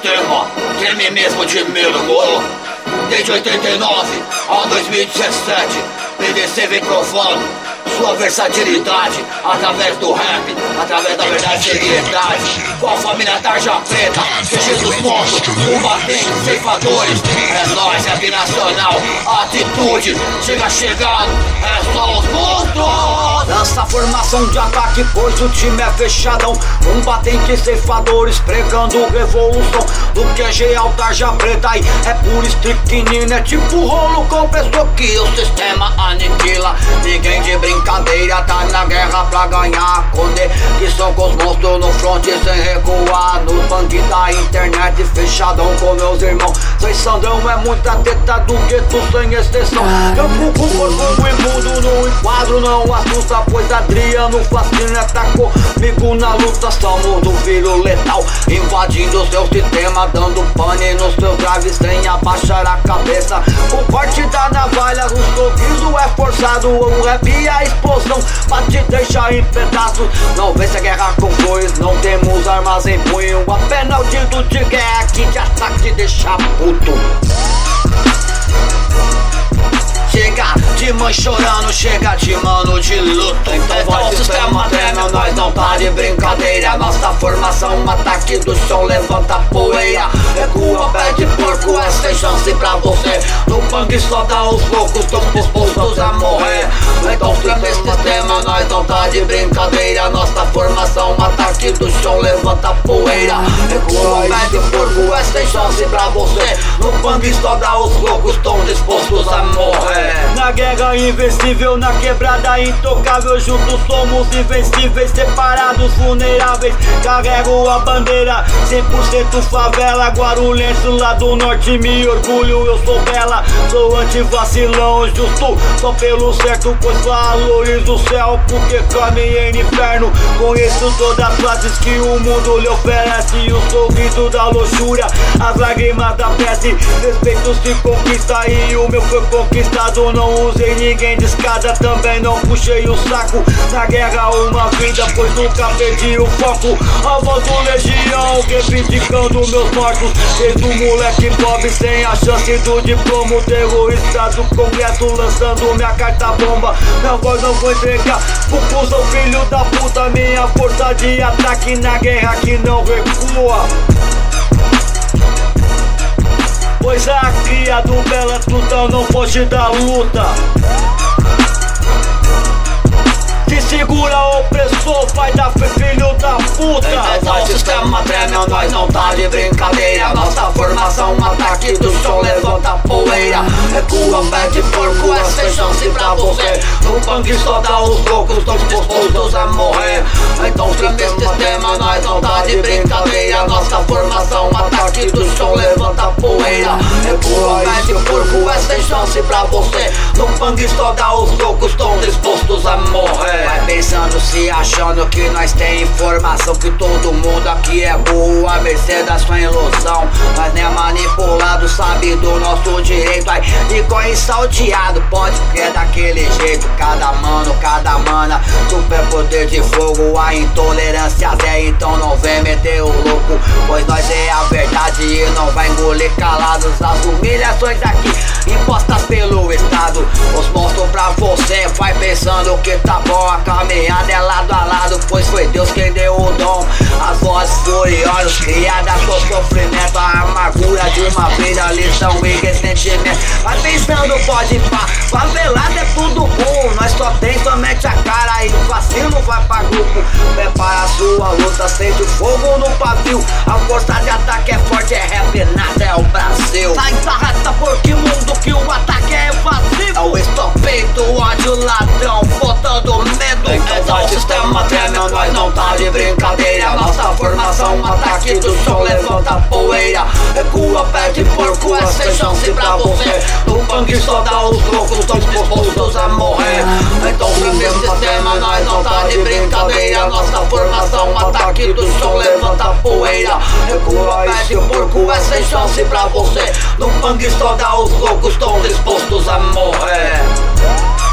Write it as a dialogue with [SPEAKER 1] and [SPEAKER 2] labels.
[SPEAKER 1] sistema treme mesmo de medo, molo. Desde 89 a 2017, PDC vem provando sua versatilidade através do rap, através da verdade e seriedade. Com a família Tarja Preta, dos monstros, combatentes, ceifadores. É nóis, rap nacional, atitude, chega chegando, é só os monstros.
[SPEAKER 2] Lança a formação de ataque, pois o time é fechadão. Combatentes, ceifadores, pregando revolução. Do QG ao Tarja Preta, aí é puro estricnina. É tipo rolo com pessoa que o sistema aniquila. Ninguém de brincadeira, tá na guerra pra ganhar. Conexão com os monstros no front sem recuar. No punk da internet, fechadão com meus irmãos. Sem Sandrão é muita teta do gueto sem exceção. Campo com corpo imundo no enquadro não assusta, pois Adriano Fascina tá comigo na luta. Somos do filho letal, invadindo seu sistema, dando pane nos seus graves sem abaixar a cabeça. O corte da navalha, o sorriso é forçado. O rap e a explosão pra te deixar em pedaços. Não vence a guerra com flores, não temos armas em punho. Apenas o dito de guerra que te ataca e te deixa puto. Chega de mãe chorando, chega de mano de luto. Então o sistema treme, nós não tá de brincadeira. Nossa formação, um ataque do chão, levanta a poeira. Recua, pé de porco, é sem chance pra você. No punk só dá os loucos, tão dispostos a morrer. Então treme esse sistema, nós não tá de brincadeira. Nossa formação, um ataque do chão, levanta a poeira. Recua, pé de porco, é sem chance pra você. No punk só dá os loucos, tão dispostos a morrer.
[SPEAKER 3] Na guerra invencível, na quebrada intocável, juntos somos invencíveis, separados vulneráveis. Carrego a bandeira, 100% favela, guarulhense lá do norte, me orgulho, eu sou bela. Sou anti-vacilão, justo, só pelo certo, pois valorizo o céu, porque caminhei no inferno. Conheço todas as frases que o mundo lhe oferece, o sorriso da luxúria, as lágrimas da peste. Respeito se conquista e o meu foi conquistado. Não usei ninguém de escada, também não puxei o saco. Na guerra uma vida, pois nunca perdi o foco. A voz do legião, reivindicando meus mortos. Desde um moleque pobre sem a chance do diploma. O terrorista do congresso lançando minha carta bomba. Minha voz não vou entregar pro cuzão filho da puta. Minha força de ataque na guerra que não recua. Pois a cria do Bela Tuta não foge da luta. Se segura opressor, vai dar filho da puta.
[SPEAKER 2] Então o sistema treme, nós não tá de brincadeira. Nossa formação, um ataque do chão, levanta a poeira. Recua, pé de porco, é sem chance pra você. No punk só dá os loucos, tão dispostos a morrer. Então treme esse sistema, nós não tá de brincadeira. Nossa formação, um ataque do chão, levanta a poeira. Recua, pé de porco, é sem chance pra você. No punk só dá os loucos, tão dispostos a morrer. Vai pensando, se achando que nós tem informação, que todo mundo aqui é burro, a mercê da sua ilusão. Nós nem é manipulado, sabe do nosso direito. Aí ficou salteado, pode crer daquele jeito. Cada mano, cada mana, super poder de fogo. A intolerância é, então não vem meter o louco, pois nós é a verdade e não vai engolir calados. As humilhações aqui impostas pelo Estado, os mostro pra você. Vai pensando que tá bom, a caminhada é lado a lado, pois foi Deus quem deu o dom. As vozes furiosas criadas com sofrimento, a amargura de uma vida, lição e ressentimento. Vai pensando, pode pá, favelado é tudo bom. Nós só tem somente a cara e o vacilo vai pra grupo. Prepara a sua luta, sente o fogo no pavio. A força de ataque é forte, é rap, nada é o Brasil. Sai da reta porque mundo que o ataque é evasivo. É o estompeito, o ódio ladrão, botando medo. Então o sistema treme, nós não tá de brincadeira. Nossa formação, um ataque do chão, levanta a poeira. Recua, pé de porco, é sem chance pra você. No punk só dá os loucos, tão dispostos a morrer. Então treme esse sistema, nós não tá de brincadeira. Nossa formação, um ataque do chão, levanta a poeira. Recua, pé de porco, é sem chance pra você. No punk só dá os loucos, tão dispostos a morrer.